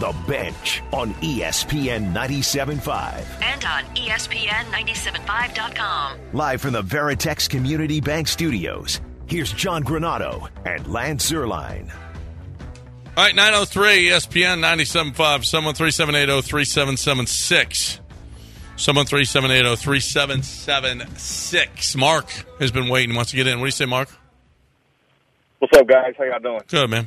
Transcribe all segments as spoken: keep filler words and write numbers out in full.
The Bench on E S P N ninety-seven point five. And on E S P N ninety-seven point five dot com. Live from the Veritex Community Bank Studios, here's John Granado and Lance Zierlein. All right, nine oh three, E S P N ninety-seven point five, someone three seven eight zero three seven seven six. Someone three seven eight zero three seven seven six. Mark has been waiting, wants to get in. What do you say, Mark? What's up, guys? How y'all doing? Good, man.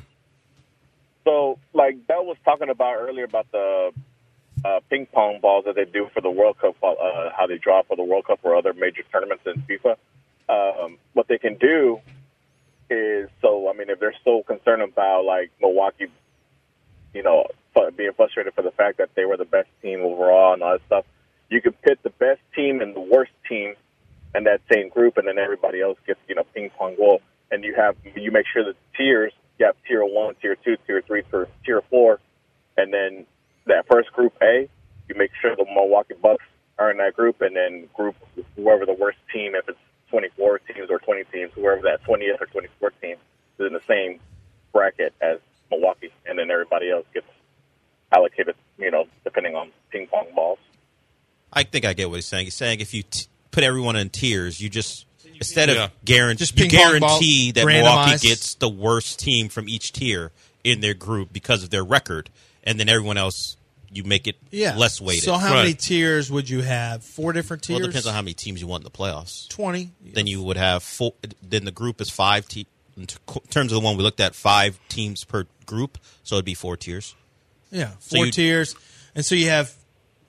So, like Bell was talking about earlier about the uh, ping pong balls that they do for the World Cup, uh, how they draw for the World Cup or other major tournaments in FIFA. Um, what they can do is, so, I mean, if they're so concerned about, like, Milwaukee, you know, being frustrated for the fact that they were the best team overall and all that stuff, you can pit the best team and the worst team in that same group, and then everybody else gets, you know, ping pong ball. And you have, you make sure that the tiers, you have tier one, tier two, tier three, tier, tier four, and then that first group A, you make sure the Milwaukee Bucks are in that group, and then group whoever the worst team, if it's twenty-four teams or twenty teams, whoever that twentieth or twenty-fourth team is in the same bracket as Milwaukee, and then everybody else gets allocated, you know, depending on ping pong balls. I think I get what he's saying. He's saying if you t- put everyone in tiers, you just instead of Yeah. guarantee, Just you ping pong guarantee ball, that Milwaukee randomized. gets the worst team from each tier in their group because of their record, and then everyone else you make it Yeah. less weighted. So how Right. many tiers would you have? Four different tiers? well, it depends on how many teams you want in the playoffs. twenty. Then you would have four. Then the group is five. Te- in t- terms of the one we looked at, five teams per group, so it'd be four tiers. Yeah, So four you- tiers. And so you have,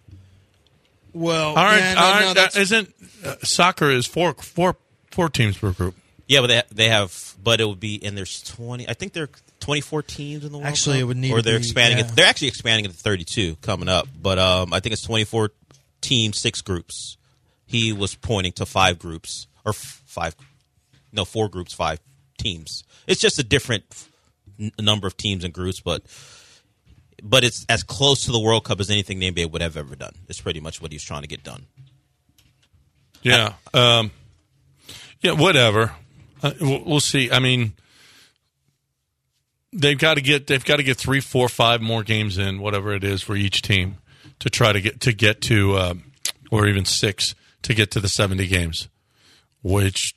well, Aren't, yeah, no, aren't, no, that's- isn't uh, soccer is four, four, four teams per group? Yeah, but they, they have, but it would be, and there's twenty. I think there are twenty-four teams in the World Actually, Cup. it would need or to they're be, expanding yeah. it. They're actually expanding it to thirty-two coming up, but um, I think it's twenty-four teams, six groups. He was pointing to five groups or f- five, no, four groups, five teams. It's just a different n- number of teams and groups, but but it's as close to the World Cup as anything the N B A would have ever done. It's pretty much what he was trying to get done. Yeah. Um, yeah, whatever. Uh, we'll we'll see. I mean, they've got to get they've got to get three, four, five more games in, whatever it is, for each team to try to get to get to, uh, or even six to get to the seventy games, which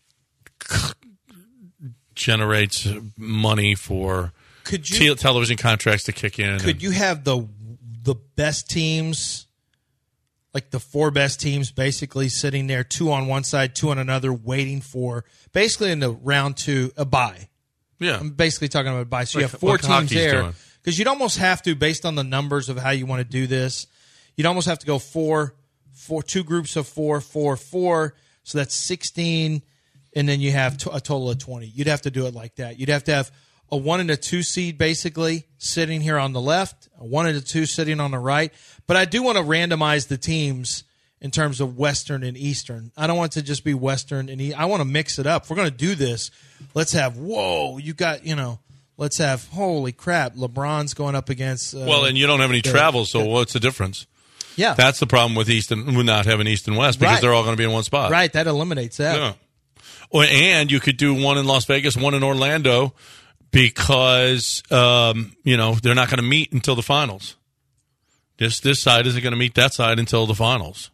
generates money for Could you te- television contracts to kick in. could you have the the best teams, like the four best teams, basically sitting there, two on one side, two on another, waiting for basically in the round two a bye. Yeah. I'm basically talking about a bye. So you Like have four what teams hockey's there doing. because you'd almost have to, based on the numbers of how you want to do this, you'd almost have to go four, four, two groups of four, four, four. So that's sixteen, and then you have t- a total of twenty. You'd have to do it like that. You'd have to have a one and a two seed basically sitting here on the left, a one and a two sitting on the right. But I do want to randomize the teams in terms of Western and Eastern. I don't want it to just be Western and East. I want to mix it up. If we're going to do this, let's have, whoa, you got, you know, let's have, holy crap, LeBron's going up against. Uh, Well, and you don't have any the- travel, so what's the difference? yeah. That's the problem with East and with not having East and West because Right. they're all going to be in one spot. right. That eliminates that. Yeah. Or, and you could do one in Las Vegas, one in Orlando, because um, you know they're not going to meet until the finals. This this side isn't going to meet that side until the finals.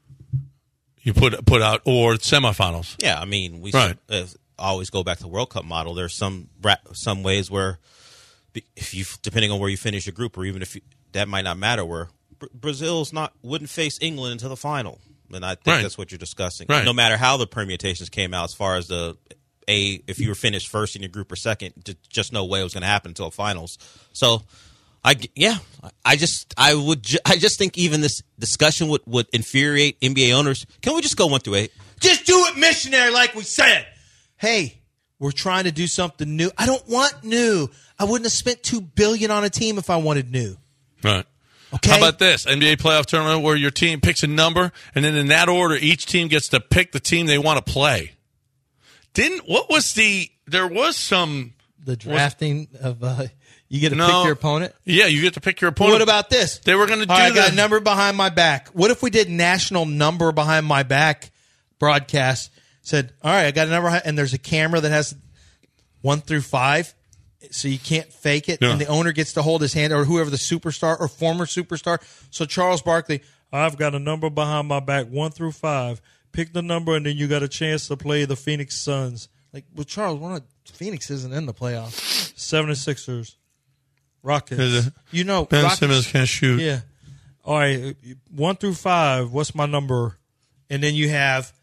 You put put out or semifinals. Yeah, I mean, we Right. should, uh, always go back to the World Cup model. There's some bra- some ways where, if you depending on where you finish your group, or even if you, that might not matter, where Br- Brazil's not wouldn't face England until the final, and I think Right. that's what you're discussing. Right. No matter how the permutations came out, as far as the a if you were finished first in your group or second, just, just no way it was going to happen until finals. So. I, yeah, I just I would ju- I just think even this discussion would, would infuriate N B A owners. Can we just go one through eight? Just do it missionary like we said. Hey, we're trying to do something new. I don't want new. I wouldn't have spent two billion dollars on a team if I wanted new. Right. Okay. How about this N B A playoff tournament where your team picks a number, and then in that order, each team gets to pick the team they want to play. Didn't what was the? There was some. The drafting of uh, you get to No. pick your opponent. Yeah, you get to pick your opponent. What about this? They were going to do All right, I got the- a number behind my back. What if we did national number behind my back broadcast? Said, all right, I got a number, behind, and there's a camera that has one through five. so you can't fake it, Yeah. and the owner gets to hold his hand, or whoever the superstar or former superstar. So Charles Barkley, I've got a number behind my back, one through five. Pick the number, and then you got a chance to play the Phoenix Suns. Like, well, Charles, we're not, Phoenix isn't in the playoffs. seventy-sixers, Rockets. You know, Ben Rockets, Simmons can't shoot. Yeah. All right, one through five. What's my number? And then you have,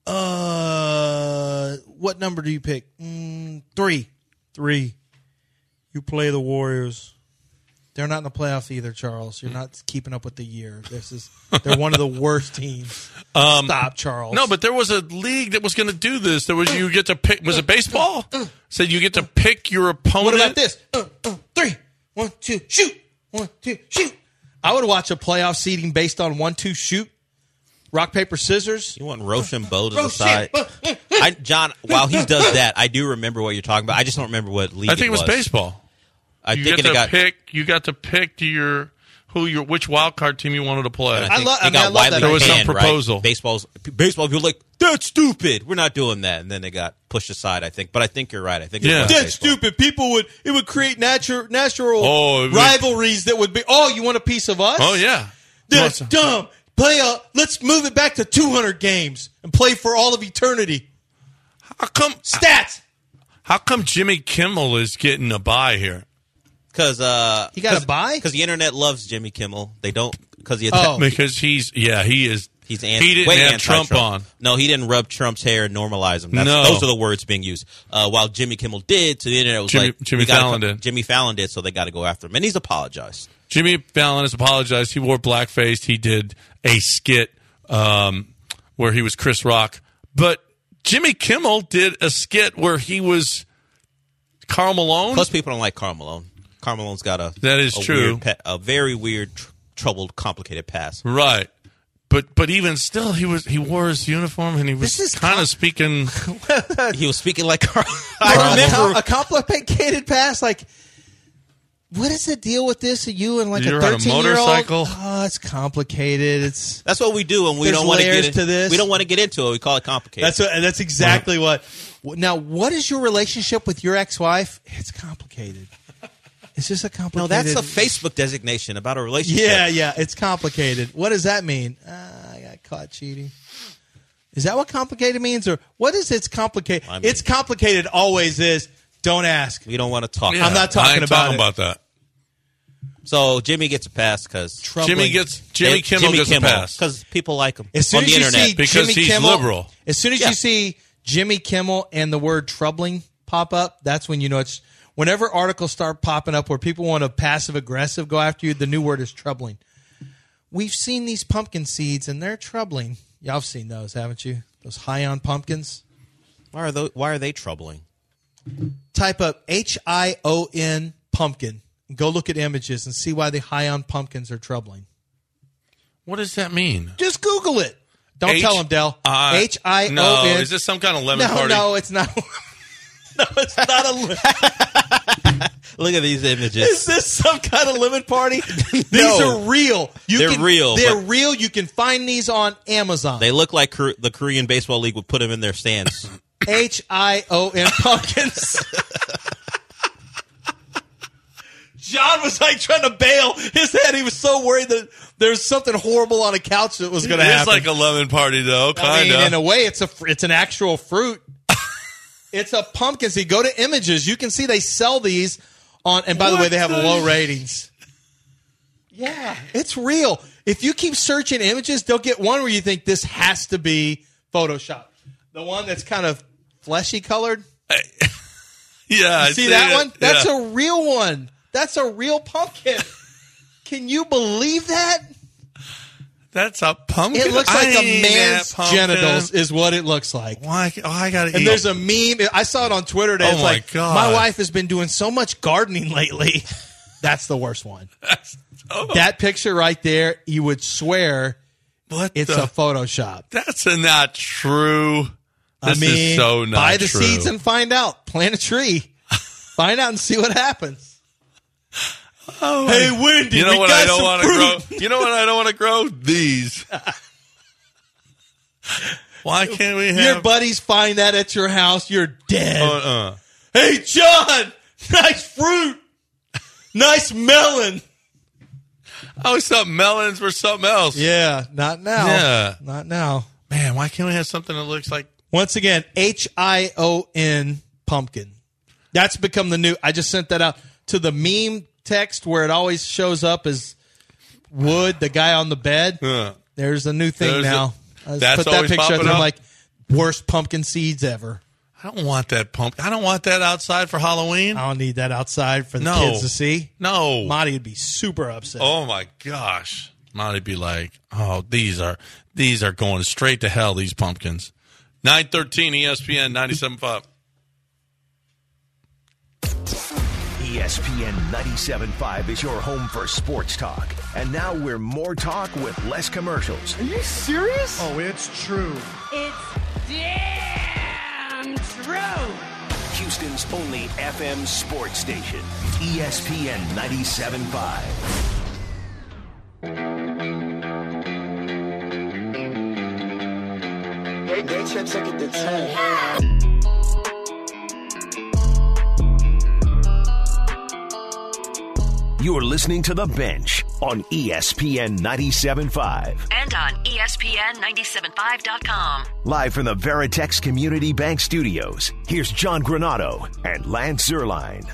uh, what number do you pick? Mm, three. Three. You play the Warriors. They're not in the playoffs either, Charles. You're not keeping up with the year. This is they're one of the worst teams. Um, Stop, Charles. No, but there was a league that was going to do this. There was you get to pick. Was it baseball? Said you get to pick your opponent. What about this? Uh, uh, three. One, two, shoot. One, two, shoot. I would watch a playoff seeding based on one, two, shoot. Rock, paper, scissors. You want Rochambeau to the Rochambeau. side? I, John, while he does that, I do remember what you're talking about. I just don't remember what league I think it was, was. baseball. I you think get it to got. pick. You got to pick your who your which wild card team you wanted to play. I, I think love- they I mean, got I love widely that. There was some banned, right? proposal. Baseball's baseball people were like, that's stupid. We're not doing that, and then they got pushed aside. I think, but I think you're right. I think it Yeah. was That's baseball. stupid. People would it would create natural natural Oh, it would- rivalries that would be. Oh, you want a piece of us? Oh yeah, That's You want dumb. Play a. Let's move it back to two hundred games and play for all of eternity. some- How come? Stats. How come Jimmy Kimmel is getting a bye here? Because uh, He got a bye? Because the internet loves Jimmy Kimmel. They don't because he Oh. Because he's yeah he is. he's anti, he didn't way have Trump anti-Trump. on. No, he didn't rub Trump's hair and normalize him. That's, No. those are the words being used. Uh, while Jimmy Kimmel did, to the internet was Jimmy- like Jimmy we gotta Fallon co- did. Jimmy Fallon did, so they got to go after him, and he's apologized. Jimmy Fallon has apologized. He wore blackface. He did a skit um, where he was Chris Rock. But Jimmy Kimmel did a skit where he was Karl Malone. Plus, people don't like Karl Malone. Karl Malone's got a That is a true. weird pe- a very weird, tr- troubled, complicated past. Right. But but even still, he was he wore his uniform and he was This is kind com- of speaking. He was speaking like Karl. I I remember. remember a complicated pass. Like, what is the deal with this? Are you and like You're a on a thirteen year old? motorcycle? Oh, it's complicated. It's That's what we do, and we There's don't want to layers get to this. We don't want to get into it. We call it complicated. that's what, that's exactly what. Now, what is your relationship with your ex wife? It's complicated. It's just a no, complicated. that's a Facebook designation about a relationship. Yeah, yeah, it's complicated. What does that mean? Uh, I got caught cheating. Is that what complicated means, or what is it's complicated? I mean- It's complicated. Always is. Don't ask. We don't want to talk. Yeah, I'm not talking I ain't about talking it. about that. So Jimmy gets a pass because Jimmy gets Jimmy Kimmel gets a pass because people like him As soon on as the you internet. see because Jimmy he's Kimmel, liberal. As soon as Yeah. you see Jimmy Kimmel and the word troubling pop up, that's when you know it's. Whenever articles start popping up where people want to passive aggressive go after you, the new word is troubling. We've seen these pumpkin seeds and they're troubling. Y'all have seen those, haven't you? Those high on pumpkins. why are those, Why are they troubling? Type up H I O N pumpkin. Go look at images and see why the high on pumpkins are troubling. What does that mean? Just Google it. Don't H- tell them, Del. I- H I O N. No, is this some kind of lemon No, party? no, it's not. No, it's not a. Look at these Is images. this some kind of lemon party? These No. are real. You They're can, real, They're but- real. You can find these on Amazon. They look like Kor- the Korean Baseball League would put them in their stands. H I O N pumpkins. John was like trying to bail his head. He was so worried that there's something horrible on a couch that was going to It is happen. like a lemon party, though. I Kind mean, in a of. way, it's a fr- it's an actual fruit. It's a pumpkin seed. Go to images. You can see they sell these on. And by the way, What they have the- low ratings. Yeah, it's real. If you keep searching images, they'll get one where you think this has to be Photoshop. The one that's kind of fleshy colored. Yeah, I See that it. one? That's Yeah. a real one. That's a real pumpkin. Can you believe that? That's a pumpkin. It looks I like a ain't man's that pumpkin. genitals is what it looks like. Why? Oh, I got to And eat. there's a meme. I saw it on Twitter today. Oh, It's my like, God. my wife has been doing so much gardening lately. That's the worst one. oh, That picture right there, you would swear what it's the, a Photoshop. That's a not true. This I mean, is so not buy the true. seeds and find out. Plant a tree. Find out and see what happens. Oh, Hey, my- Wendy, you know we what got I don't some want to fruit. grow? You know what I don't want to grow? These. Why can't we have? Your buddies find that at your house, you're dead. Uh-uh. Hey, John, Nice fruit. Nice melon. I always thought melons were something else. Yeah, not now. Yeah. Not now. Man, why can't we have something that looks like... Once again, H I O N, pumpkin. That's become the new... I just sent that out to the meme text where it always shows up as Wood, the guy on the bed. Uh, There's a new thing There's now. a- I that's put that always picture up popping there. I'm up? like, worst pumpkin seeds ever. I don't want that pump. I don't want that outside for Halloween. I don't need that outside for the No. kids to see. No. Monty would be super upset. Oh my gosh. Monty'd be like, oh, these are these are going straight to hell, these pumpkins. nine thirteen E S P N ninety-seven point five. E S P N ninety-seven point five is your home for sports talk. And now we're more talk with less commercials. Are you serious? Oh, it's true. It's damn true. Houston's only F M sports station. E S P N ninety-seven point five. They, they check, check it to ten. You're listening to The Bench on E S P N ninety-seven point five. And on E S P N nine seven five dot com. Live from the Veritex Community Bank Studios, here's John Granado and Lance Zierlein.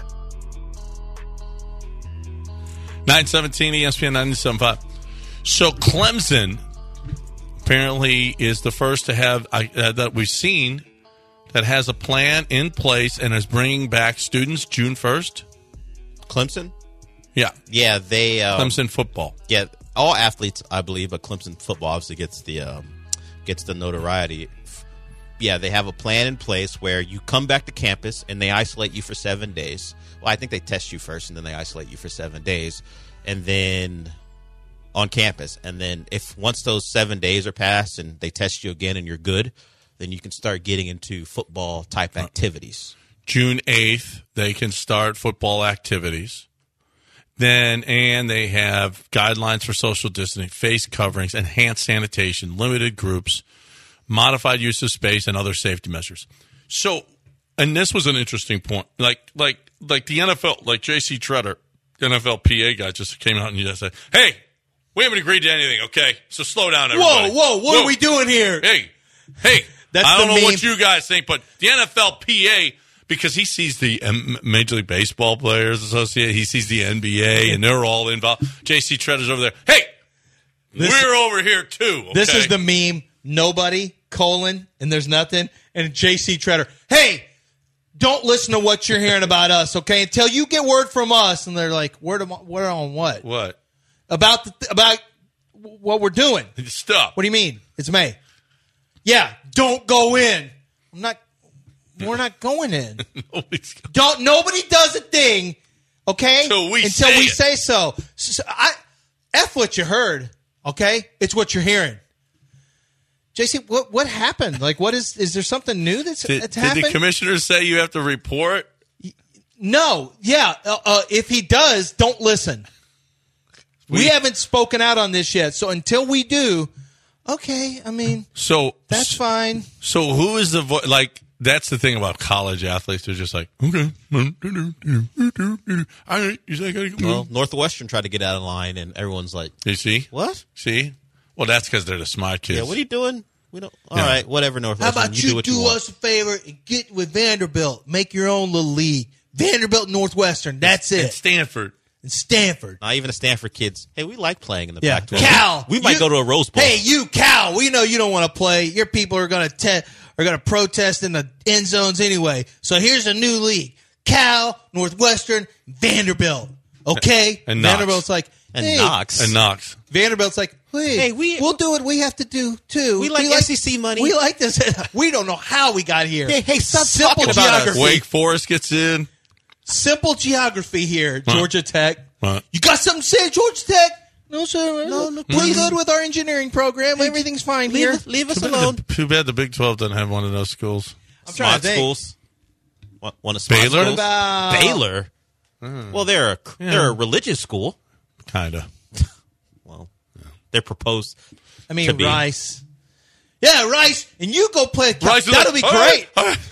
nine seventeen E S P N ninety-seven point five. So Clemson apparently is the first to have uh, that we've seen that has a plan in place and is bringing back students June first. Clemson? Yeah. Yeah, they um, Clemson football. Yeah, all athletes, I believe, but Clemson football obviously gets the um, gets the notoriety. Yeah, they have a plan in place where you come back to campus and they isolate you for seven days. Well, I think they test you first and then they isolate you for seven days, and then on campus. And then if once those seven days are passed and they test you again and you're good, then you can start getting into football type activities. June eighth, they can start football activities. Then, and they have guidelines for social distancing, face coverings, enhanced sanitation, limited groups, modified use of space, and other safety measures. So, and this was an interesting point. Like, like, like the N F L, like J C Tretter, N F L P A guy, just came out and he just said, "Hey, we haven't agreed to anything, okay? So slow down, everybody." Whoa, whoa, what Whoa. are we doing here? Hey, hey, That's I don't the know meme. what you guys think, but the N F L P A, because he sees the um, Major League Baseball Players Association, he sees the N B A, and they're all involved. J C Tretter's over there. Hey, This- we're over here too. Okay? This is the meme. Nobody, colon, and there's nothing. And J C Tretter, hey, don't listen to what you're hearing about us, okay? Until you get word from us. And they're like, word, on, word on what? What? About the, about what we're doing. Stop. What do you mean? It's May. Yeah, don't go in. I'm not. We're not going in. Nobody's going. Don't. Nobody does a thing, okay? Till we Until say we it. say so. so I f what you heard, okay? It's what you're hearing. J C, what what happened? Like, what is? Is there something new that's, Did, that's did happened? the commissioners say you have to report? No. Yeah. Uh, uh, if he does, don't listen. We, We- haven't spoken out on this yet, so until we do, okay. I mean, So that's fine. So who is the vo- like? That's the thing about college athletes. They're just like, okay. All right, you say I gotta go. Well, Northwestern tried to get out of line, and everyone's like, You see? "What? See? Well, that's because they're the smart kids. Yeah, what are you doing? We don't. All Yeah. right, whatever, How Northwestern. about you, you do what do you want." us a favor and get with Vanderbilt, make your own little league. Vanderbilt, Northwestern. That's And it. Stanford. And Stanford. Not even the Stanford kids. Hey, we like playing in the Yeah. Pac twelve. Cal. We might you- go to a Rose Bowl. Hey, you, Cal. We know you don't want to play. Your people are going to te- are going to protest in the end zones anyway. So here's a new league: Cal, Northwestern, Vanderbilt. Okay. And Knox. Vanderbilt's like, and hey. Knox. And Knox. Vanderbilt's like, hey, Hey, we- we'll do what we have to do too. We like S E C money. We like this. We don't know how we got here. Hey, hey, stop Simple talking about us. geography. Wake Forest gets in. Simple geography here, Huh. Georgia Tech. Huh. You got something to say, Georgia Tech? No, sir. No, no, We're please. good with our engineering program. Everything's fine Leave, here. us- leave us Too bad, alone. the, too bad the Big twelve doesn't have one of those schools. I'm trying Smart to think. schools. One one of smart Baylor? schools. About- Baylor. Well, they're a they're a religious school. Kind of. Well, they're proposed. I mean, to be. Rice. Yeah, Rice. And you go play. Rice is That'll like, be "All great. right, all right,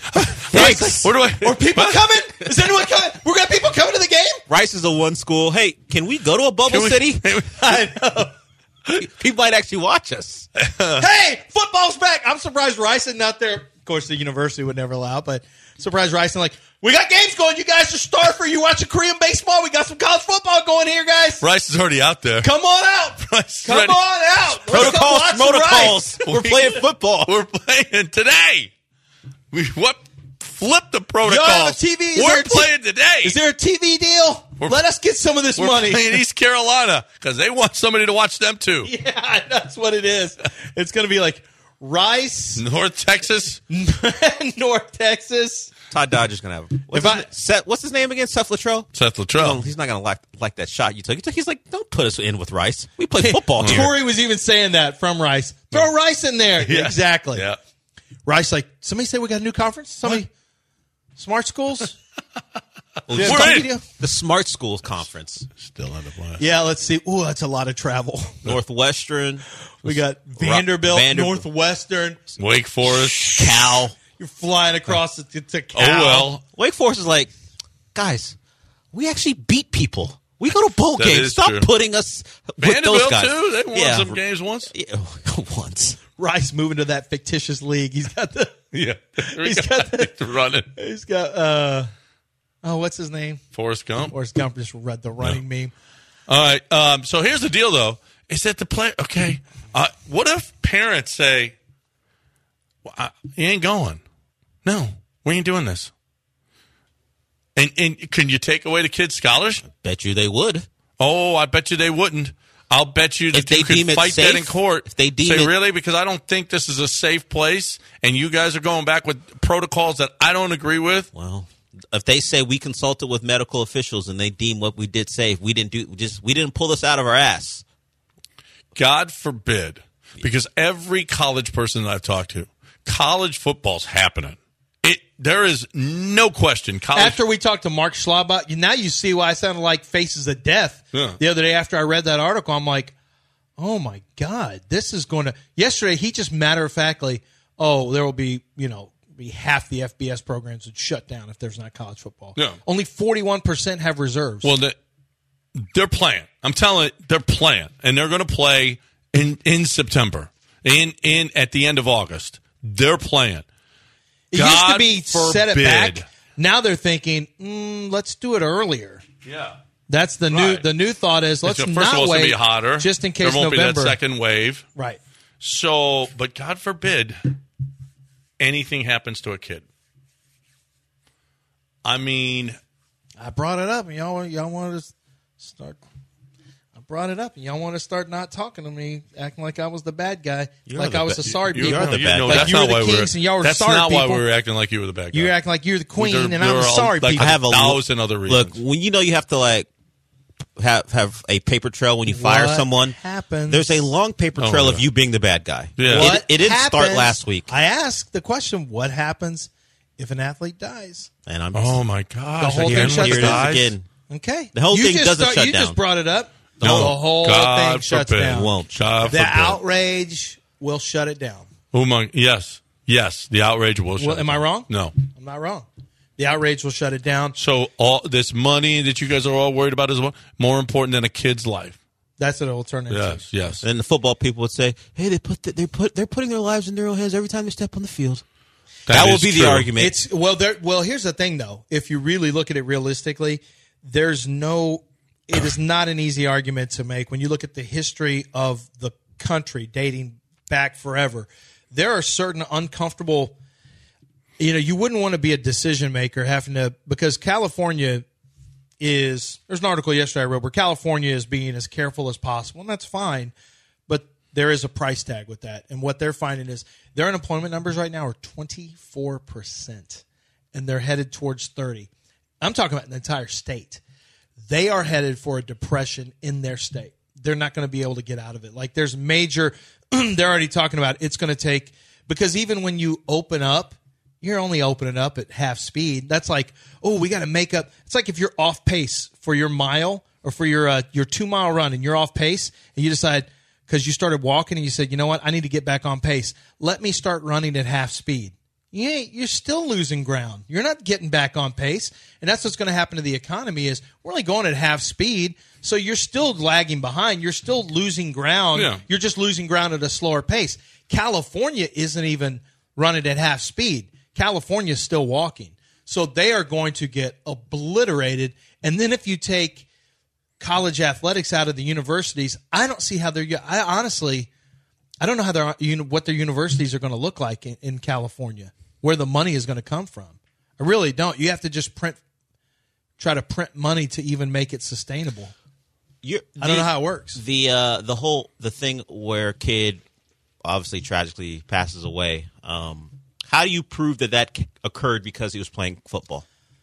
Thanks. Where do I? Are people coming? Is anyone coming? We're gonna have people coming to the game? Rice is a one school. Hey, can we go to a bubble Can we- city? I know. People might actually watch us. Hey, football's back. I'm surprised Rice isn't out there. Of course, the university would never allow, but surprised Rice and like, we got games going. You guys are starved for you watching Korean baseball. We got some college football going here, guys. Rice is already out there. Come on out. Rice is Come ready. on out. Let's go Protocols, watch some protocols. Rice. We're playing football. We're playing today. We what? Flip the protocols. Y'all have a T V? Is there We're a T- playing today. Is there a T V deal? We're- Let us get some of this We're money. playing East Carolina because they want somebody to watch them too. Yeah, that's what it is. It's going to be like Rice, North Texas. North Texas. Todd Dodger's gonna have. What's, If his, I- Seth, what's his name again? Seth Luttrell. Seth Luttrell. He's not gonna like like that shot you took. You took. He's like, don't put us in with Rice. We play football here. Torrey was even saying that from Rice. Throw Rice in there. Yeah. Exactly. Yeah. Rice, like, somebody say we got a new conference? Somebody, smart schools? Well, Yeah, We're Tommy in. deal? The Smart Schools Conference. Still on the play. Yeah, let's see. Ooh, that's a lot of travel. Northwestern, We got Vanderbilt, Vanderbilt. Northwestern. Wake Forest. Cal. You're flying across the, to, to Oh Cal. well. Wake Forest is like, guys, we actually beat people. We go to bowl That games. is Stop true. putting us with Vanderbilt those guys. too. They won yeah. some games once. Yeah, once. Rice moving to that fictitious league. He's got the. Yeah. He's got the- running. He's got. uh Oh, what's his name? Forrest Gump. Forrest Gump just read the running meme. All right. Um, so here's the deal, though. Is that the play? Okay. Uh, what if parents say, well, I, "You ain't going"? No, we ain't doing this. And and can you take away the kids' scholarship? Bet you they would. Oh, I bet you they wouldn't. I'll bet you that If they you could deem it fight that safe, in court. if they deem say it- really, because I don't think this is a safe place, and you guys are going back with protocols that I don't agree with. Well, if they say we consulted with medical officials and they deem what we did safe, we didn't do just we didn't pull this out of our ass. God forbid, because every college person that I've talked to, college football's happening. It there is no question. College After we talked to Mark Schlabach, now you see why I sounded like Faces of Death. Yeah. The other day after I read that article, I'm like, oh my God, this is going to. Yesterday, he just matter of factly, oh, there will be, you know, be half the F B S programs would shut down if there's not college football. Yeah. Only forty-one percent have reserves. Well, the, they're playing. I'm telling you, they're playing, and they're going to play in in September, in in at the end of August. They're playing. it used to God be set it back. forbid. Now they're thinking, mm, let's do it earlier. Yeah. That's the new. Right. The new thought is let's First not of all, it's wait going to be hotter. just in case there won't November. be that second wave. Right. So, but God forbid anything happens to a kid. I mean, I brought it up, and y'all y'all wanted to start. I brought it up, and y'all want to start not talking to me, acting like I was the bad guy, You're like the I was ba- the sorry you- people. you're the you bad know, guy. that's Like you were not the why we kings were. and y'all were That's sorry not why people. we were acting like you were the bad guy. You're acting like you're the queen, There- and there I'm the are, sorry like, people. I have a thousand other Look, reasons. when you know you have to like have have a paper trail when you fire What someone. happens? There's a long paper Oh, trail yeah. of you being the bad guy. Yeah. It- What it, didn't start happens- last week, I asked the question: what happens if an athlete dies? and I'm Oh my gosh! The whole again thing with shuts the here it is down. guys? again. Okay, The whole You thing just doesn't start- shut You down. just brought it up. No. the whole God thing shuts forbid. down. Won't. God The forbid. outrage will shut it down. Oh my! Yes, yes. The outrage will. Shut Well, it am I down. wrong? No. I'm not wrong. The outrage will shut it down. So all this money that you guys are all worried about is what- more important than a kid's life. That's what it will turn into. Yes, yes. And the football people would say, "Hey, they put the, they put they're putting their lives in their own hands every time they step on the field." That, will is be true. the argument. It's well, there. Well, here's the thing, though. If you really look at it realistically, there's no. It is not an easy argument to make when you look at the history of the country dating back forever. There are certain uncomfortable. You know, you wouldn't want to be a decision maker having to because California is. There's an article yesterday I wrote where California is being as careful as possible, and that's fine. But there is a price tag with that. And what they're finding is their unemployment numbers right now are twenty-four percent, and they're headed towards thirty. I'm talking about the entire state. They are headed for a depression in their state. They're not going to be able to get out of it. Like there's major, they're already talking about it's going to take, because even when you open up, you're only opening up at half speed. That's like, oh, we got to make up. It's like if you're off pace for your mile or for your uh, your two mile run and you're off pace and you decide, because you started walking and you said, you know what, I need to get back on pace. Let me start running at half speed. you ain't, you're still losing ground. You're not getting back on pace, and that's what's going to happen to the economy. Is we're only going at half speed, so you're still lagging behind. You're still losing ground. Yeah. You're just losing ground at a slower pace. California isn't even running at half speed. California is still walking, so they are going to get obliterated. And then if you take college athletics out of the universities, I don't see how they're. I honestly, I don't know how they're you know, what their universities are going to look like in, in California, where the money is going to come from. I really don't. You have to just print, try to print money to even make it sustainable. You're, I don't know how it works. The uh, the whole the thing where a kid obviously tragically passes away. Um, how do you prove that that occurred because he was playing football?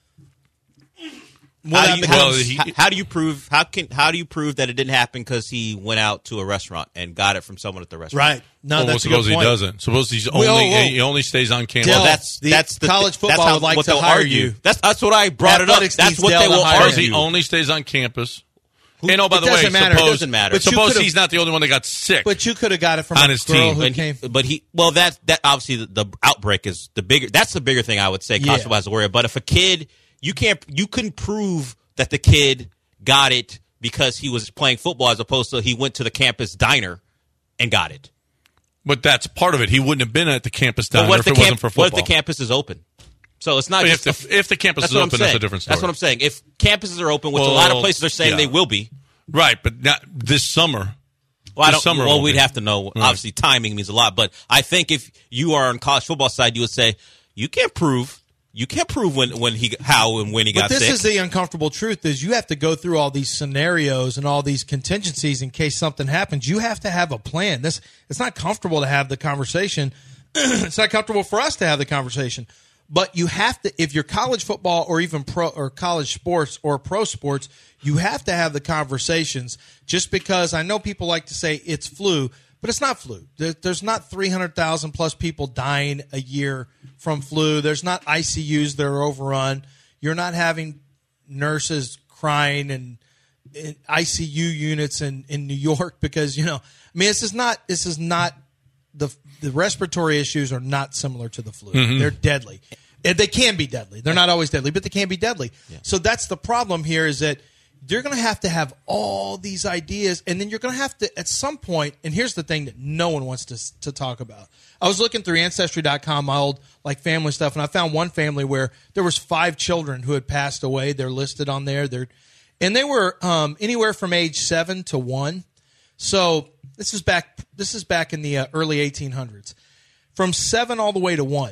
Well, how, that do you, becomes- how, he, how, how do you prove how can how do you prove that it didn't happen because he went out to a restaurant and got it from someone at the restaurant? Right. No, well, that's a suppose good he point. doesn't. Suppose he's Whoa, only whoa. he only stays on campus. Dell, Well, that's the that's the college that's football how, would like what to they'll hire argue. you. That's that's what I brought Athletics it up. needs That's what Dell they to will hire Suppose argue. he only stays on campus. And oh, by It the way, doesn't matter. It suppose, doesn't matter. But you suppose could've- he's not the only one that got sick. But you could have got it from On a his girl team. who But came. he, but he, well, that that obviously the, the outbreak is the bigger. That's the bigger thing I would say. Yeah. College football has to worry about. But if a kid, you can't, you couldn't prove that the kid got it because he was playing football, as opposed to he went to the campus diner and got it. But that's part of it. He wouldn't have been at the campus But diner what if if it the wasn't camp- for football. What if the campus is open? So it's not But just if the, a- if the campus that's is what I'm open, saying. that's a different story. That's what I'm saying. If campuses are open, which a lot of Well, places are saying yeah. they will be. Right, but not this summer. Well, I This don't. summer Well, will we'd be. have to know. Obviously, timing means a lot. But I think if you are on college football side, you would say you can't prove. You can't prove when, when he how and when he But got this sick. is the uncomfortable truth: is you have to go through all these scenarios and all these contingencies in case something happens. You have to have a plan. This it's not comfortable to have the conversation. It's not comfortable for us to have the conversation. But you have to, if you're college football or even pro or college sports or pro sports, you have to have the conversations. Just because I know people like to say it's flu, but it's not flu. There, there's not three hundred thousand plus people dying a year from flu. There's not I C Us that are overrun. You're not having nurses crying and, and I C U units in, in New York because, you know, I mean, this is not, this is not, the the respiratory issues are not similar to the flu. Mm-hmm. They're deadly. And they can be deadly. They're not always deadly, but they can be deadly. Yeah. So that's the problem here is that you're going to have to have all these ideas, and then you're going to have to, at some point, and here's the thing that no one wants to to talk about. I was looking through Ancestry dot com, my old like family stuff, and I found one family where there was five children who had passed away. They're listed on there. They're, and they were um, anywhere from age seven to one. So this is back. This is back in the uh, early eighteen hundreds, from seven all the way to one.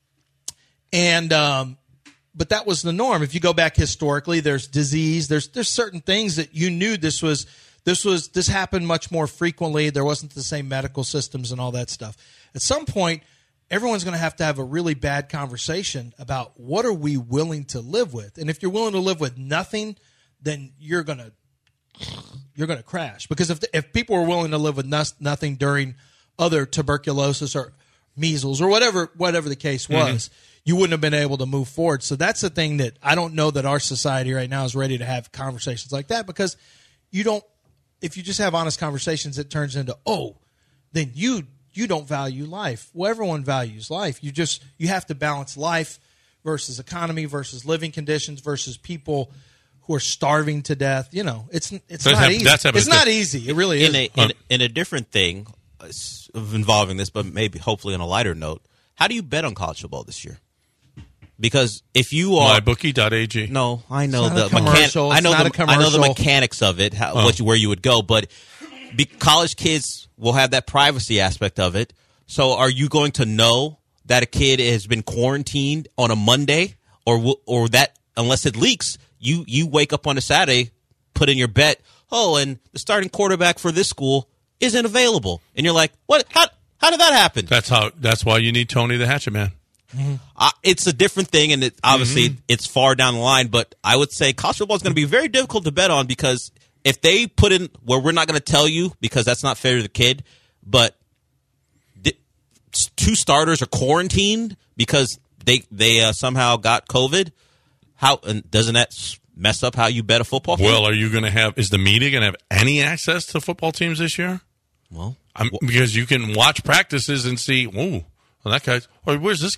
And um, but that was the norm. If you go back historically, there's disease. There's there's certain things that you knew this was this was this happened much more frequently. There wasn't the same medical systems and all that stuff. At some point, everyone's going to have to have a really bad conversation about what are we willing to live with. And if you're willing to live with nothing, then you're going to. You're going to crash because if the, if people were willing to live with no, nothing during other tuberculosis or measles or whatever whatever the case was, mm-hmm. you wouldn't have been able to move forward. So that's the thing that I don't know that our society right now is ready to have conversations like that because you don't. If you just have honest conversations, it turns into oh, then you you don't value life. Well, everyone values life. You just you have to balance life versus economy versus living conditions versus people who are starving to death. You know, it's it's That's not hap- easy. that's happening It's not too. easy. It really is. in a, in, a, in a different thing uh, involving this, but maybe hopefully on a lighter note, how do you bet on college football this year? Because if you are my bookie dot a g. no, I know It's not the a commercial. mechan- I It's know not the a I know the commercial. mechanics of it, how, Oh. what you, where you would go, but be, college kids will have that privacy aspect of it. So, are you going to know that a kid has been quarantined on a Monday, or w- or that unless it leaks? You, you wake up on a Saturday, put in your bet, oh, and the starting quarterback for this school isn't available. And you're like, what? How, how did that happen? That's how. That's why you need Tony the Hatchet Man. Uh, it's a different thing, and it, obviously Mm-hmm. it's far down the line, but I would say college football is going to be very difficult to bet on because if they put in where we're not going to tell you because that's not fair to the kid, but th- two starters are quarantined because they, they uh, somehow got COVID. How and doesn't that mess up how you bet a football game? Well, are you going to have? Is the media going to have any access to football teams this year? Well, I'm, because you can watch practices and see, oh, well, that guy's. Or where's this kid?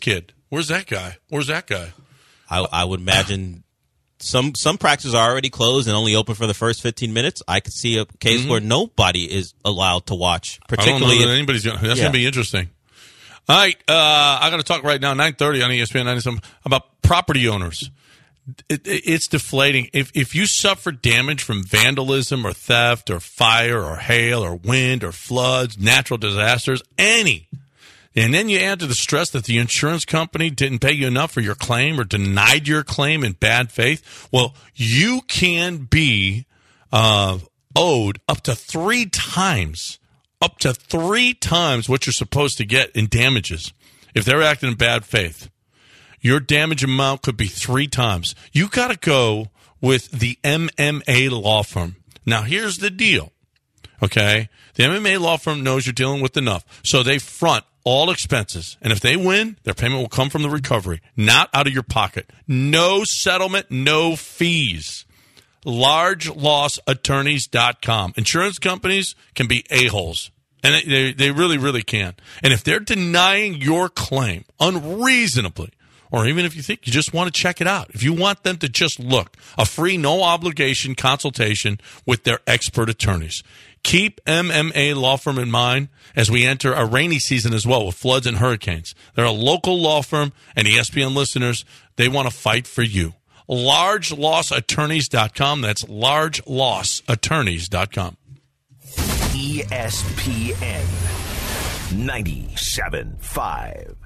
Where's that guy? Where's that guy? I, I would imagine some some practices are already closed and only open for the first fifteen minutes. I could see a case mm-hmm. where nobody is allowed to watch. Particularly, I don't know that anybody's going. That's yeah. going to be interesting. All right, uh, I got to talk right now, nine thirty on E S P N ninety-seven, about property owners. It, it, it's deflating. If if you suffer damage from vandalism or theft or fire or hail or wind or floods, natural disasters, any, and then you add to the stress that the insurance company didn't pay you enough for your claim or denied your claim in bad faith, well, you can be uh, owed up to three times, up to three times what you're supposed to get in damages if they're acting in bad faith. Your damage amount could be three times. You got to go with the M M A law firm. Now, here's the deal, okay? The M M A law firm knows you're dealing with enough, so they front all expenses. And if they win, their payment will come from the recovery, not out of your pocket. No settlement, no fees. large loss attorneys dot com. Insurance companies can be a-holes. And they, they really, really can. And if they're denying your claim unreasonably, or even if you think you just want to check it out, if you want them to just look, a free, no-obligation consultation with their expert attorneys. Keep M M A Law Firm in mind as we enter a rainy season as well with floods and hurricanes. They're a local law firm, and E S P N listeners, they want to fight for you. large loss attorneys dot com. That's large loss attorneys dot com. E S P N ninety-seven point five.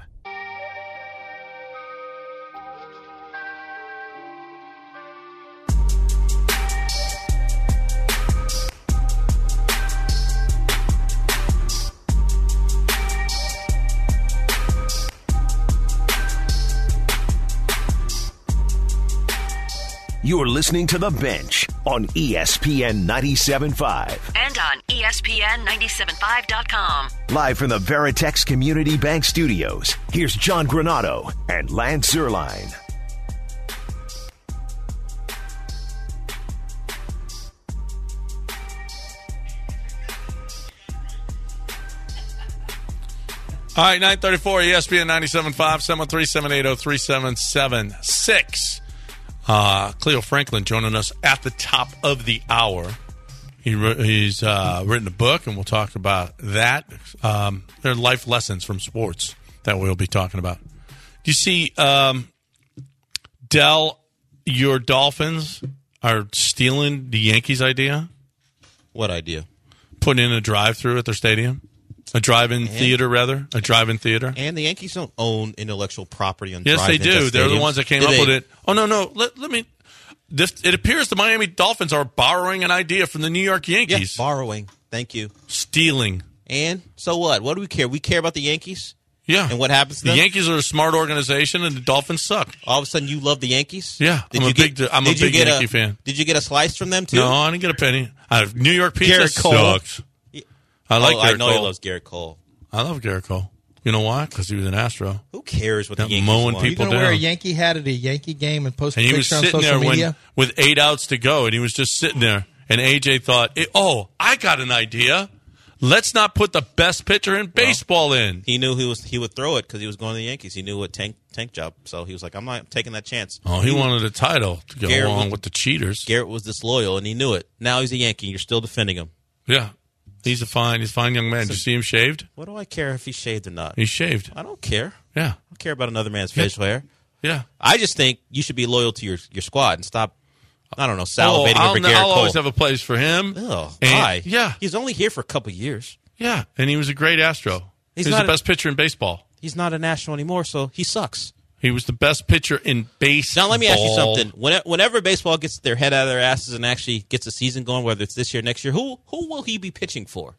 You're listening to The Bench on E S P N ninety-seven point five. And on E S P N ninety-seven point five dot com. Live from the Veritex Community Bank Studios, here's John Granado and Lance Zierlein. All right, nine thirty-four, E S P N ninety-seven point five, seven one three, seven eight zero, three seven seven six. Uh, Cleo Franklin joining us at the top of the hour. He he's uh, written a book, and we'll talk about that. Um, there are life lessons from sports that we'll be talking about. Do you see, um, Dell, your Dolphins are stealing the Yankees' idea? What idea? Putting in a drive-through at their stadium? A drive-in and, theater, rather? A drive-in theater? And the Yankees don't own intellectual property on yes, drive-ins. Yes, they do. They're the ones that came do up they? with it. Oh, no, no. Let, let me... This, it appears the Miami Dolphins are borrowing an idea from the New York Yankees. Yeah, borrowing. Thank you. Stealing. And so what? What do we care? We care about the Yankees? Yeah. And what happens to the them? The Yankees are a smart organization, and the Dolphins suck. All of a sudden, you love the Yankees? Yeah. Did I'm you a big, get, I'm a big Yankee a, fan. Did you get a slice from them, too? No, I didn't get a penny. Uh, New York pizza Garrett Cole. sucks. I like oh, Garrett I know Cole. he loves Garrett Cole. I love Garrett Cole. You know why? Because he was an Astro. Who cares what the That Yankees mowing want? You people going to down. wear a Yankee hat at a Yankee game and post a And he was picture on sitting social there media? when, with eight outs to go, and he was just sitting there. And A J thought, oh, I got an idea. Let's not put the best pitcher in baseball well, in. He knew he was he would throw it because he was going to the Yankees. He knew what tank tank job, so he was like, I'm not taking that chance. Oh, he, he wanted a title to go Garrett along was, with the cheaters. Garrett was disloyal, and he knew it. Now he's a Yankee, and you're still defending him. Yeah. He's a fine, he's a fine young man. Did you see him shaved? What do I care if he's shaved or not? He's shaved. I don't care. Yeah. I don't care about another man's facial hair. Yeah. I just think you should be loyal to your, your squad and stop, I don't know, oh, salivating I'll, over Garrett I'll Cole. always have a place for him. Oh, and, why? Yeah. He's only here for a couple years. Yeah, and he was a great Astro. He's he was not the a, best pitcher in baseball. He's not a national anymore, so he sucks. He was the best pitcher in baseball. Now, let me ask you something. When, whenever baseball gets their head out of their asses and actually gets a season going, whether it's this year or next year, who who will he be pitching for?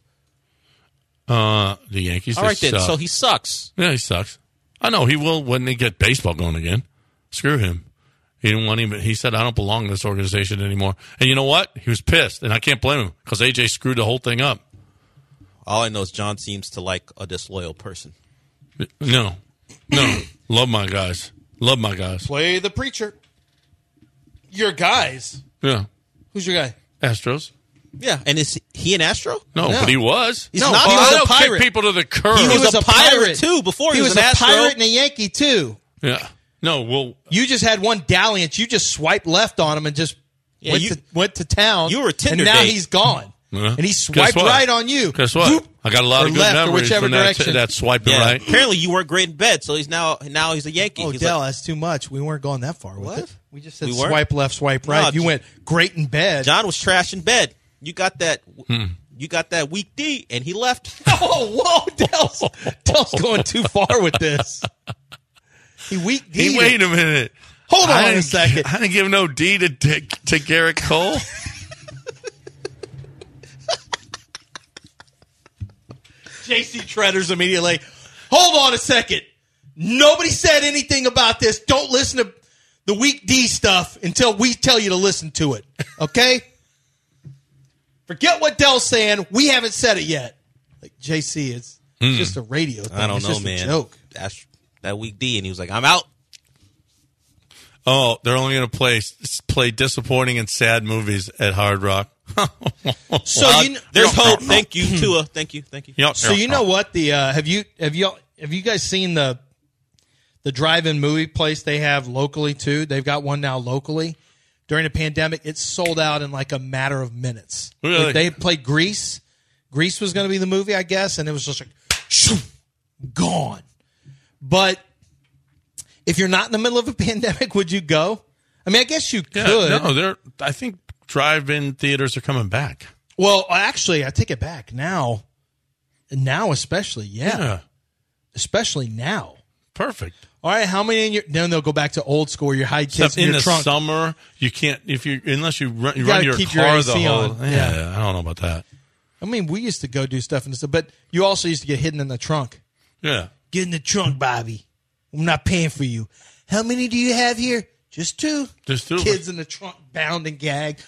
Uh, the Yankees. All right, suck. then. So he sucks. Yeah, he sucks. I know he will when they get baseball going again. Screw him. He didn't want him. He said, "I don't belong in this organization anymore." And you know what? He was pissed, and I can't blame him because A J screwed the whole thing up. All I know is John seems to like a disloyal person. No, no, love my guys. Love my guys. Play the preacher. Your guys. Yeah. Who's your guy? Astros. Yeah, and is he an Astro? No, No. but he was. He's No, not. he He was was I a don't pirate. kick people to the curb. He He was, was a, a pirate, pirate. too before he, He was, was an a Astro. pirate and a Yankee, too. Yeah. No, well, You just had one dalliance. You just swiped left on him and just Yeah, went, you- to, went to town. you were a Tinder and now date. he's gone. Yeah. And he Guess swiped what? right on you. guess what? Whoop. I got a lot Or of good left, or memories whichever from that, direction. that swiping Yeah. right. Apparently, you weren't great in bed, so he's now now he's a Yankee. Oh, He's Dell, like, that's too much. We weren't going that far with What? it. We just said We weren't? swipe left, swipe right. No, you J- went great in bed. John was trash in bed. You got that. Hmm. You got that weak D, and he left. Oh, whoa, Dell's, Dell's going too far with this. He weak Hey, D. wait a minute. Hold I on a didn't- second. I didn't give no D to to, to Garrett Cole. J C Treaders immediately. Hold on a second. Nobody said anything about this. Don't listen to the weak D stuff until we tell you to listen to it. Okay? Forget what Dell's saying. We haven't said it yet. Like J C, it's, it's just a radio thing. I don't it's know, just man. A joke. That's that weak D, and he was like, "I'm out." Oh, they're only going to play play disappointing and sad movies at Hard Rock. So Uh, you know, there's hope. Thank you, Tua. Thank you. Thank you. Yep. So you know what the uh, have you have you have you guys seen the the drive-in movie place they have locally too? They've got one now locally. During the pandemic, it sold out in like a matter of minutes. Really? Like, they played Grease. Grease was going to be the movie, I guess, and it was just like shoo, gone. But if you're not in the middle of a pandemic, would you go? I mean, I guess you Yeah, could. no, they're. I think drive-in theaters are coming back. Well, actually, I take it back now. Now, especially, yeah. Yeah, Especially now. perfect. All right, how many in your? Then they'll go back to old school. You hide kids Except in in your the trunk. summer, you can't if you unless you run, you You run gotta your keep your car A C the whole. on. Yeah, Yeah. I don't know about that. I mean, we used to go do stuff and stuff, but you also used to get hidden in the trunk. Yeah, Get in the trunk, Bobby. I'm not paying for you. How many do you have here? Just two. Just two. Kids in the trunk, bound and gagged.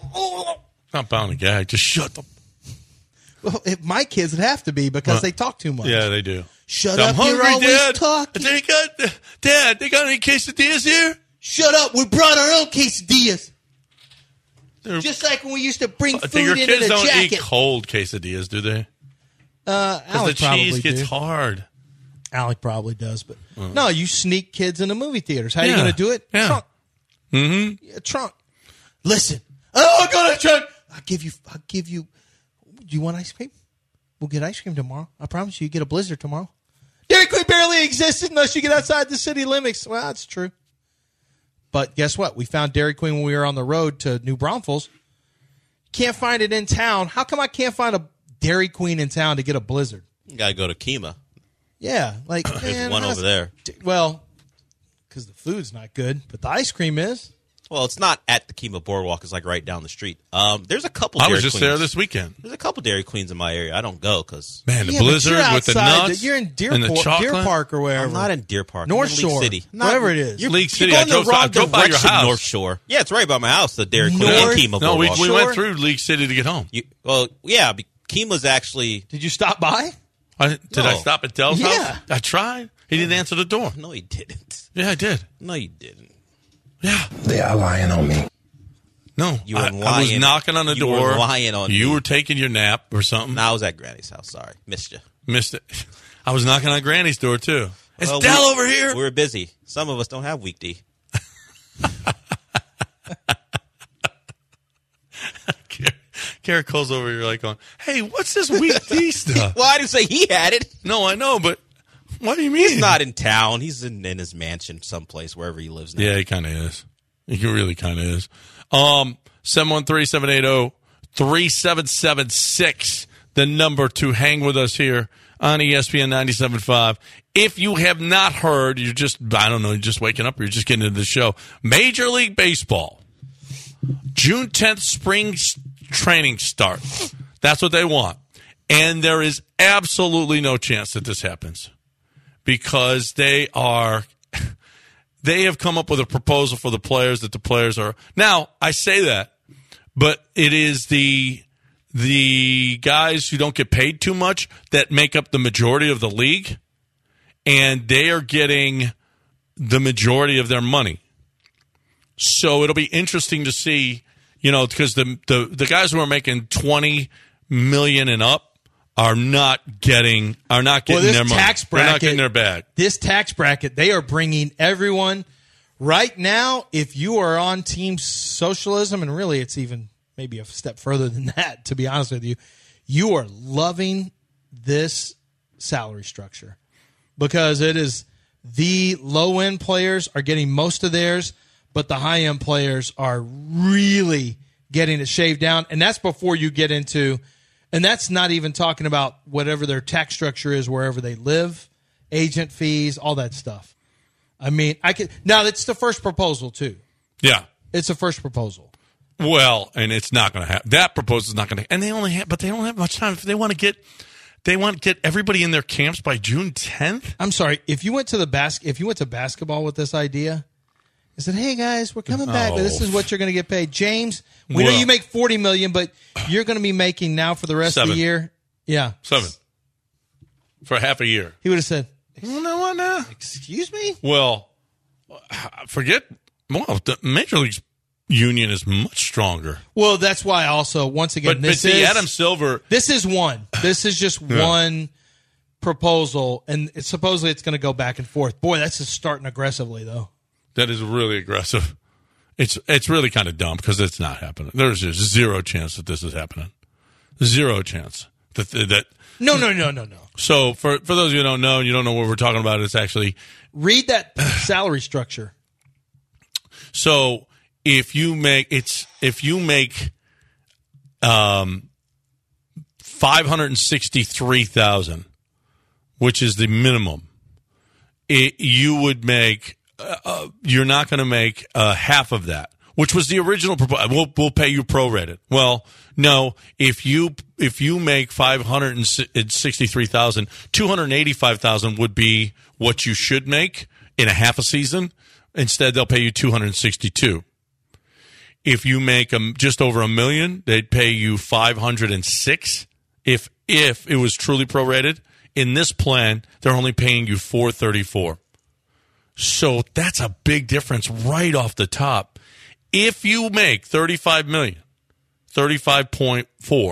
not bound to gag. Just shut the. Well, if my kids would have to be because Well, they talk too much. Yeah, they do. Shut I'm up! hungry, You're always Dad. talking. They got Dad. They got any quesadillas here? Shut up! We brought our own quesadillas. They're- Just like when we used to bring I food think your in kids in a don't jacket. eat cold quesadillas, do they? Uh, Because Alec the cheese probably gets do. hard. Alec probably does, but no, you sneak kids into movie theaters. How are you Yeah. going to do it? Yeah. Trunk. Mm-hmm. Yeah, trunk. Listen, oh, I'll go to trunk. I'll give you. I'll give you. Do you want ice cream? We'll get ice cream tomorrow. I promise you, you get a Blizzard tomorrow. Dairy Queen barely existed unless you get outside the city limits. Well, that's true. But guess what? We found Dairy Queen when we were on the road to New Braunfels. Can't find it in town. How come I can't find a Dairy Queen in town to get a Blizzard? You gotta go to Kima. Yeah, like There's man, one how's- over there. Well, because the food's not good, but the ice cream is. Well, it's not at the Kima Boardwalk. It's like right down the street. Um, there's a couple. I Dairy was just Queens. there this weekend. There's a couple Dairy Queens in my area. I don't go because Man, the Yeah, but blizzard you're with the outside. nuts. You're in Deer, and the Por- chocolate. Deer Park or wherever. I'm not in Deer Park. North I'm in Shore. League City. Wherever it is. You're, League City. You're I going drove the by- wrong I drove by your direction, house. North Shore. Yeah, it's right by my house. The Dairy Queen North- and Kima No, we, Boardwalk. we Shore? went through League City to get home. You, well, yeah, be- Kima's actually. Did you stop by? I, did No. I stop at Dell's Yeah. house? I tried. He didn't answer the door. No, he didn't. Yeah, I did. No, you didn't. Yeah. They are lying on me. No, You were I, I was lying. knocking on the You were door. lying on You me. were taking your nap or something. No, I was at Granny's house. Sorry, missed you. Missed it. I was knocking on Granny's door too. Is Well, Dell we- over here? We were busy. Some of us don't have week D. Garrett Cole's over here like going, hey, what's this week D stuff? Well, I didn't say he had it. No, I know, but what do you mean? He's not in town. He's in, in his mansion someplace, wherever he lives now. Yeah, he kind of is. He really kind of is. Um, seven one three, seven eight zero, three seven seven six, the number to hang with us here on E S P N ninety-seven point five. If you have not heard, you're just, I don't know, you're just waking up or you're just getting into the show. Major League Baseball, June tenth, spring s- training start. That's what they want. And there is absolutely no chance that this happens because they are... They have come up with a proposal for the players that the players are. Now, I say that, but it is the the guys who don't get paid too much that make up the majority of the league, and they are getting the majority of their money. So it'll be interesting to see, you know, because the the, the guys who are making twenty million and up are not getting are not getting Well, this their money. tax They're not bracket- getting their bag. This tax bracket, they are bringing everyone right now. If you are on team socialism, and really it's even maybe a step further than that, to be honest with you, you are loving this salary structure because it is the low end players are getting most of theirs, but the high end players are really getting it shaved down. And that's before you get into, and that's not even talking about whatever their tax structure is wherever they live, agent fees, all that stuff. I mean, I could now. It's the first proposal too. Yeah. It's the first proposal. Well, and it's not going to happen. That proposal is not going to. And they only have, but they don't have much time. If they want to get, they want to get everybody in their camps by June tenth. I'm sorry. If you went to the bas- if you went to basketball with this idea, and said, "Hey guys, we're coming back, but this is what you're going to get paid." James, we know Well- you make forty million, but you're going to be making now for the rest of Seven. the year. Yeah, Seven for half a year. he would have said, You know what now? "Excuse me." Well, forget. Well, the Major League's union is much stronger. Well, that's why also once again, But, but this see, is Adam Silver. this is one. This is just Yeah. one proposal, and it's, supposedly it's going to go back and forth. Boy, that's just starting aggressively though. That is really aggressive. It's it's really kind of dumb because it's not happening. There's just zero chance that this is happening. Zero chance that that. No, no, no, no, no. So for for those of you who don't know, and you don't know what we're talking about, it's actually Read that salary structure. so if you make it's if you make um five hundred and sixty three thousand, which is the minimum, it, you would make. Uh, you're not going to make uh, half of that, which was the original proposal. We'll, we'll pay you prorated. Well, no, if you if you make five hundred and sixty three thousand, two hundred eighty five thousand would be what you should make in a half a season. Instead, they'll pay you two hundred sixty two. If you make um, just over a million, they'd pay you five hundred and six. If if it was truly prorated, in this plan, they're only paying you four thirty four. So that's a big difference right off the top. If you make thirty-five million dollars, thirty-five point four,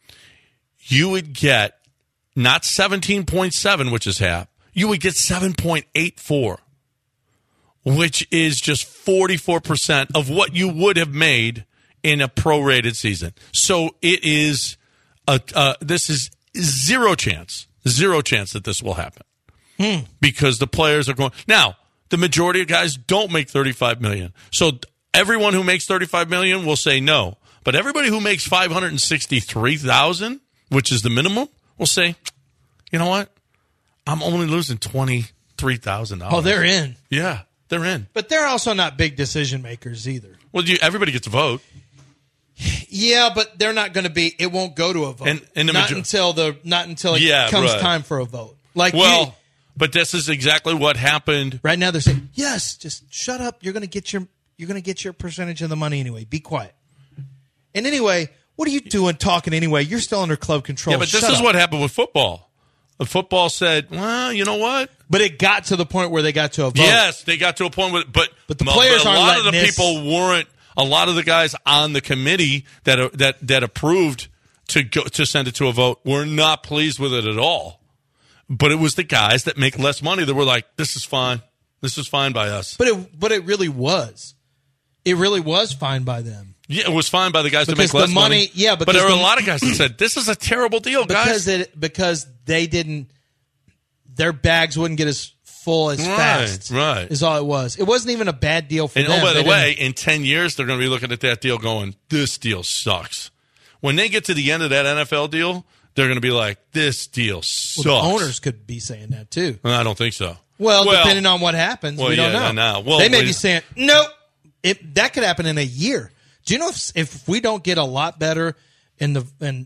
you would get not seventeen point seven, which is half. You would get seven point eight four, which is just forty-four percent of what you would have made in a prorated season. So it is a uh, this is zero chance, zero chance that this will happen. Hmm. Because the players are going now. The majority of guys don't make thirty-five million dollars. So everyone who makes thirty-five million dollars will say no. But everybody who makes five hundred sixty-three thousand dollars, which is the minimum, will say, you know what? I'm only losing twenty-three thousand dollars. Oh, they're in. Yeah, they're in. But they're also not big decision makers either. Well, you, everybody gets a vote. Yeah, but they're not going to be. It won't go to a vote. And- and the not major- until the not until it Yeah, comes right. time for a vote. Like Well, you- but this is exactly what happened. right now they're saying yes. Just shut up. You're going to get your you're going to get your percentage of the money anyway. Be quiet. And anyway, what are you doing talking anyway? You're still under club control. Yeah, but this Shut is up. what happened with football. The football said, well, you know what? But it got to the point where they got to a vote. Yes, they got to a point with, but But the players a aren't lot of the letting this- people weren't. A lot of the guys on the committee that uh, that that approved to go to send it to a vote were not pleased with it at all. But it was the guys that make less money that were like, "This is fine. This is fine by us." But it but it really was. It really was fine by them. Yeah, it was fine by the guys that Because make less the money- yeah, but because there were the- a lot of guys that said, "This is a terrible deal, Because guys." it because they didn't their bags wouldn't get as full as Right, fast. right. Is all it was. It wasn't even a bad deal for And them. oh, by They the way, didn't- in ten years, they're going to be looking at that deal going, this deal sucks. When they get to the end of that N F L deal, they're going to be like, this deal sucks. well, the owners could be saying that too. I don't think so. Well, depending on what happens, well, we don't yeah, know. I know. Well, they may we- be saying, nope, it, that could happen in a year. Do you know if, if we don't get a lot better in the, and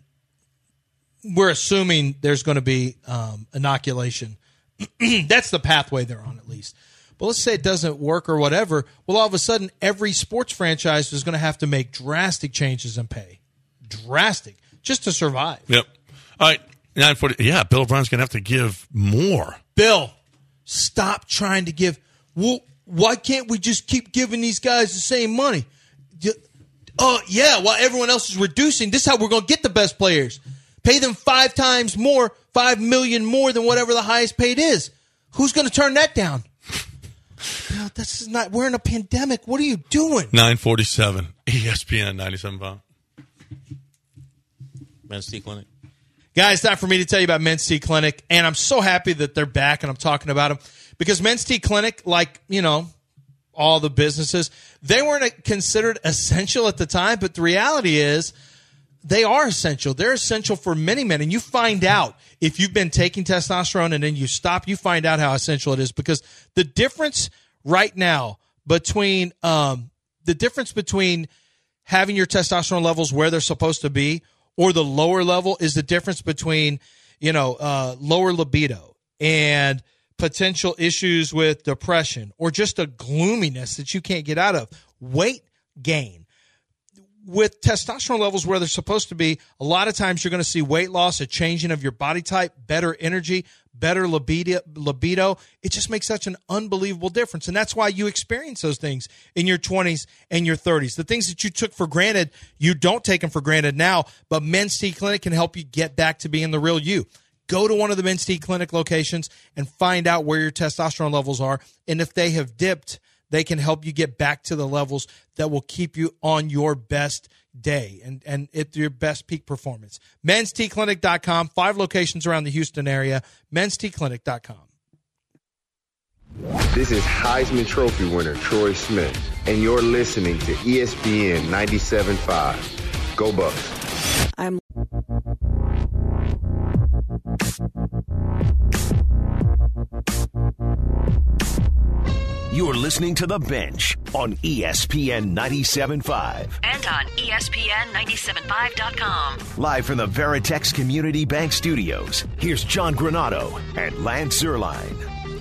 we're assuming there's going to be um, inoculation. That's the pathway they're on, at least. But let's say it doesn't work or whatever. Well, all of a sudden, every sports franchise is going to have to make drastic changes in pay. Drastic. Just to survive. Yep. All right. nine forty. Yeah, Bill O'Brien's going to have to give more. Bill, stop trying to give. Well, why can't we just keep giving these guys the same money? Oh, uh, yeah, while everyone else is reducing. This is how we're going to get the best players. Pay them five times more, five million more than whatever the highest paid is. Who's going to turn that down? Bill, this is not. We're in a pandemic. What are you doing? nine forty-seven E S P N ninety-seven point five. Men's T Clinic. Guys, time for me to tell you about Men's T Clinic, and I'm so happy that they're back and I'm talking about them because Men's T Clinic, like, you know, all the businesses, they weren't considered essential at the time, but the reality is they are essential. They're essential for many men, and you find out if you've been taking testosterone and then you stop, you find out how essential it is because the difference right now between um, the difference between having your testosterone levels where they're supposed to be or the lower level is the difference between, you know, uh, lower libido and potential issues with depression or just a gloominess that you can't get out of. Weight gain. With testosterone levels where they're supposed to be, a lot of times you're going to see weight loss, a changing of your body type, better energy, better libido, libido. It just makes such an unbelievable difference. And that's why you experience those things in your twenties and your thirties. The things that you took for granted, you don't take them for granted now, but Men's T Clinic can help you get back to being the real you. Go to one of the Men's T Clinic locations and find out where your testosterone levels are. And if they have dipped, they can help you get back to the levels that will keep you on your best day and, and at your best peak performance. mens t clinic dot com, five locations around the Houston area, mens t clinic dot com. This is Heisman Trophy winner Troy Smith, and you're listening to E S P N ninety-seven point five. Go Bucks. I'm You're listening to The Bench on E S P N ninety-seven point five. And on E S P N ninety-seven point five dot com. Live from the Veritex Community Bank Studios, here's John Granado and Lance Zierlein.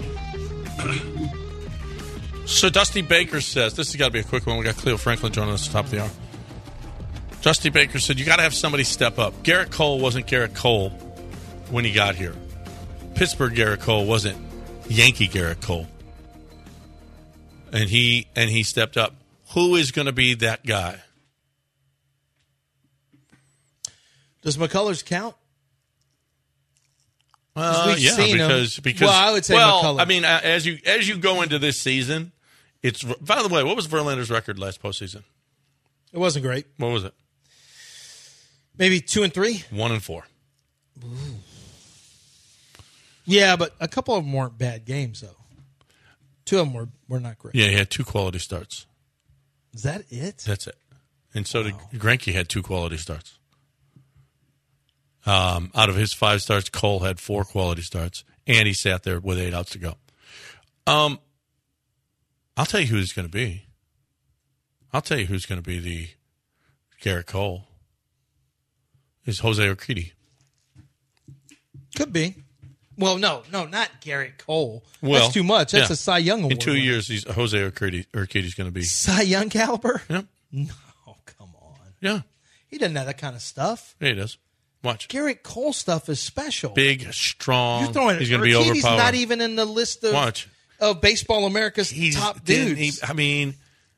So Dusty Baker says, this has got to be a quick one. We got Cleo Franklin joining us at the top of the hour. Dusty Baker said, you got to have somebody step up. Garrett Cole wasn't Garrett Cole when he got here. Pittsburgh Garrett Cole wasn't Yankee Garrett Cole. And he and he stepped up. Who is going to be that guy? Does McCullers count? Uh, we've yeah, seen because him. because Well, I would say well, McCullers. I mean, uh, as you as you go into this season, it's. By the way, what was Verlander's record last postseason? It wasn't great. What was it? Maybe two and three. One and four. Ooh. Yeah, but a couple of them weren't bad games though. Two of them were, were not great. Yeah, he had two quality starts. Is that it? That's it. And so wow. did Greinke had two quality starts. Um, out of his five starts, Cole had four quality starts, and he sat there with eight outs to go. Um, I'll tell you who he's going to be. I'll tell you who's going to be the Garrett Cole. Is Jose Urquidy. Could be. Well, no, no, not Garrett Cole. Well, that's too much. That's yeah. a Cy Young award. In two years, he's, Jose Urquidy, Urquidy's going to be Cy Young caliber. Yeah. No, come on. Yeah. He doesn't have that kind of stuff. Yeah, he does. Watch. Garrett Cole stuff is special. Big, strong. You're throwing he's going to be Urquidy's overpowered. not even in the list of Watch. of Baseball America's he's, top dudes. He, I mean,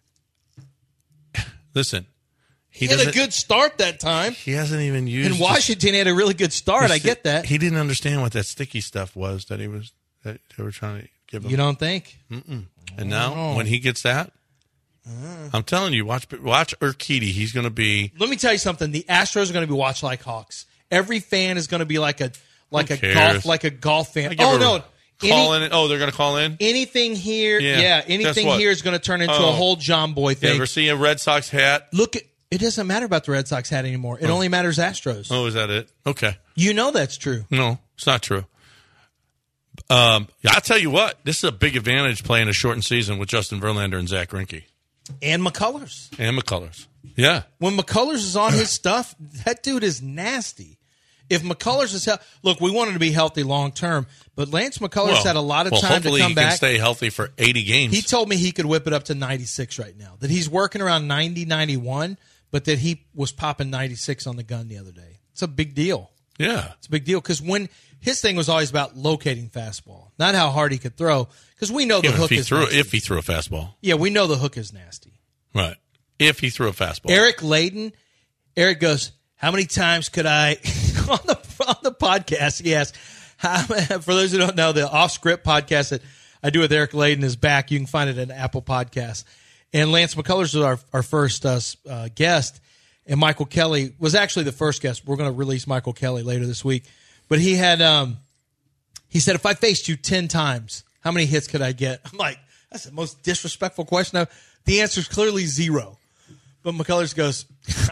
listen. He, he had a good start that time. He hasn't even used. In Washington, he had a really good start. I get that. He didn't understand what that sticky stuff was that he was that they were trying to give him. You don't think? Mm-mm. And now, know. when he gets that, uh, I'm telling you, watch watch Urquidy. He's going to be. Let me tell you something. The Astros are going to be watched like hawks. Every fan is going to be like a like Who a cares? golf like a golf fan. Oh no. Call Any, in. Oh, they're going to call in? Anything here, Yeah. yeah, Guess anything what? here is going to turn into Oh. a whole John Boy You thing. ever see a Red Sox hat? Look, at, it doesn't matter about the Red Sox hat anymore. It Oh. only matters Astros. Oh, is that it? Okay. You know that's true. No, it's not true. Um, yeah, I'll tell you what. This is a big advantage playing a shortened season with Justin Verlander and Zach Greinke. And McCullers. And McCullers. Yeah. When McCullers is on his stuff, that dude is nasty. If McCullers is healthy, look, we want him to be healthy long term, but Lance McCullers Well, had a lot of well, time to hopefully come he back. can stay healthy for eighty games. He told me he could whip it up to ninety-six right now. That he's working around ninety, ninety-one, but that he was popping ninety-six on the gun the other day. It's a big deal. Yeah. It's a big deal because when his thing was always about locating fastball, not how hard he could throw, because we know the Yeah, hook if he is threw nasty. if he threw a fastball. Yeah, we know the hook is nasty. Right. If he threw a fastball. Eric Layden, Eric goes, how many times could I on the on the podcast, he asked, how, for those who don't know, the Off Script podcast that I do with Eric Layden is back. You can find it at Apple Podcasts. And Lance McCullers was our, our first uh, uh, guest, and Michael Kelly was actually the first guest. We're going to release Michael Kelly later this week. But he had, um, he said, if I faced you ten times, how many hits could I get? I'm like, that's the most disrespectful question. I've, the answer is clearly zero. But McCullers goes,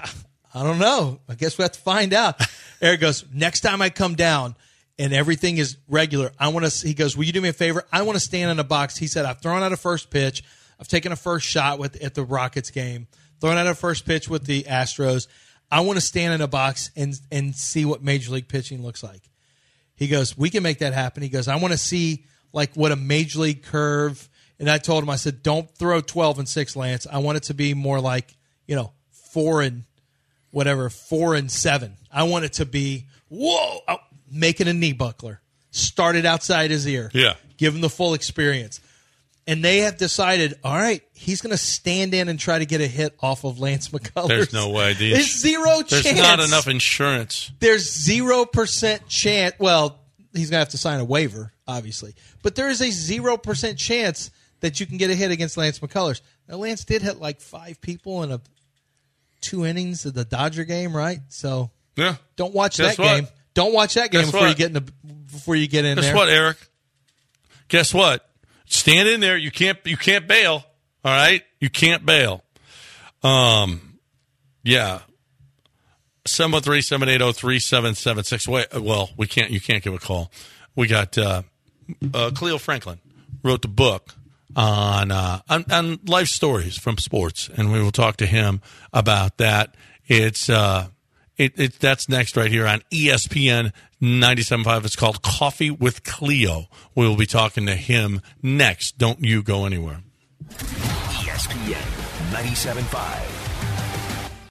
I don't know. I guess we have to find out. Eric goes, next time I come down and everything is regular, I want to, he goes, will you do me a favor? I want to stand in a box. He said, I've thrown out a first pitch. I've taken a first shot with at the Rockets game, thrown out a first pitch with the Astros. I want to stand in a box and and see what Major League pitching looks like. He goes, we can make that happen. He goes, I want to see like what a Major League curve. And I told him, I said, don't throw twelve and six, Lance. I want it to be more like, you know, four and whatever, four and seven. I want it to be, whoa, oh, making a knee buckler. Start it outside his ear. Yeah. Give him the full experience. And they have decided, all right, he's going to stand in and try to get a hit off of Lance McCullers. There's no way. The There's zero There's chance. not enough insurance. There's zero percent chance. Well, he's going to have to sign a waiver, obviously. But there is a zero percent chance that you can get a hit against Lance McCullers. Now, Lance did hit like five people in a two innings of the Dodger game, right? So yeah. don't watch Guess that what? game. Don't watch that game Guess before what? you get in the, before you get in Guess there. what, Eric? Guess what? Stand in there. You can't. You can't bail. All right. You can't bail. Um. Yeah. seven one three, seven eight zero, three seven seven six. Wait. Well, we can't. You can't give a call. We got uh, uh, Cleo Franklin wrote the book on, uh, on on life stories from sports, and we will talk to him about that. It's uh, it, it that's next right here on E S P N ninety-seven point five. It's called Coffee with Cleo. We will be talking to him next. Don't you go anywhere. E S P N ninety-seven point five.